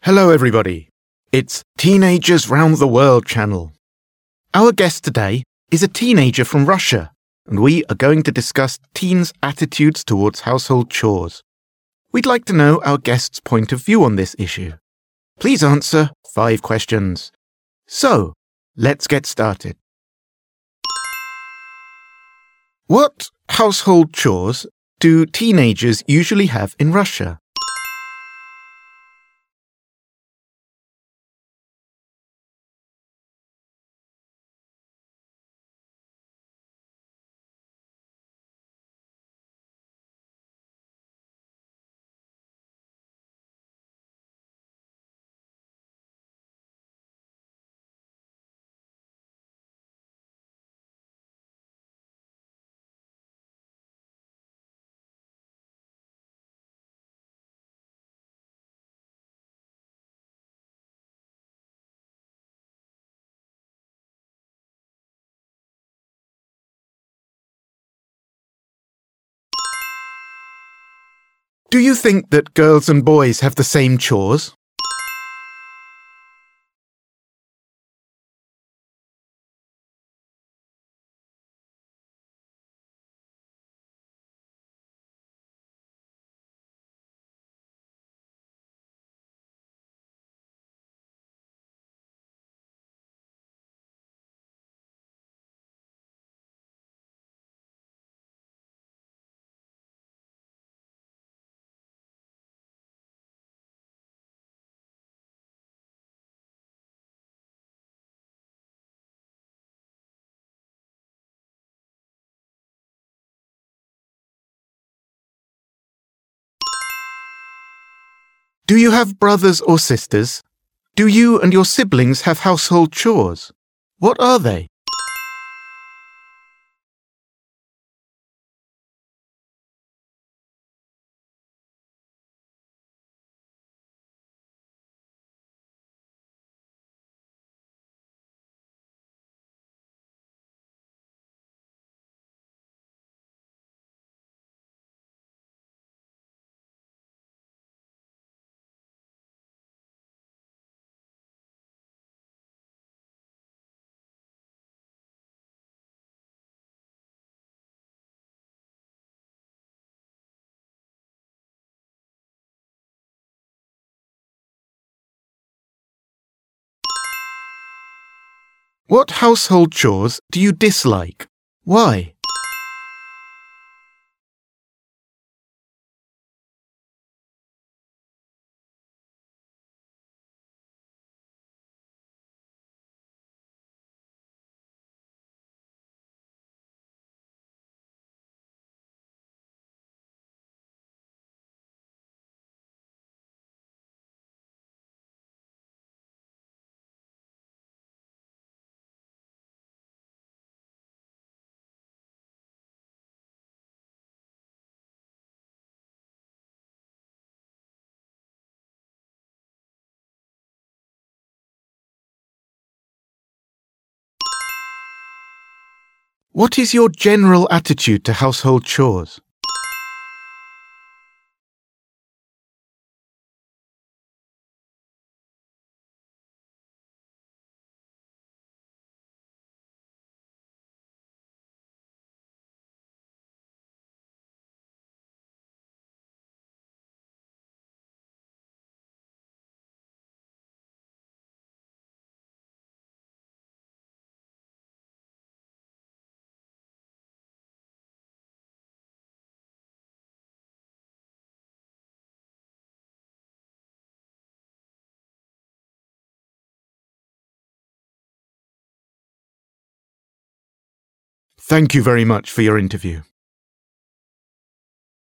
Hello everybody, it's Teenagers Round the World channel. Our guest today is a teenager from Russia, and we are going to discuss teens' attitudes towards household chores. We'd like to know our guest's point of view on this issue. Please answer 5 questions. So, let's get started. What household chores do teenagers usually have in Russia? Do you think that girls and boys have the same chores? Do you have brothers or sisters? Do you and your siblings have household chores? What are they? What household chores do you dislike? Why? What is your general attitude to household chores? Thank you very much for your interview.